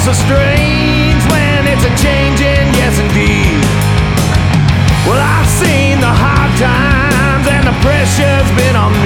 so strange when it's a changing, yes indeed. Well, I've seen the hard times and the pressure's been on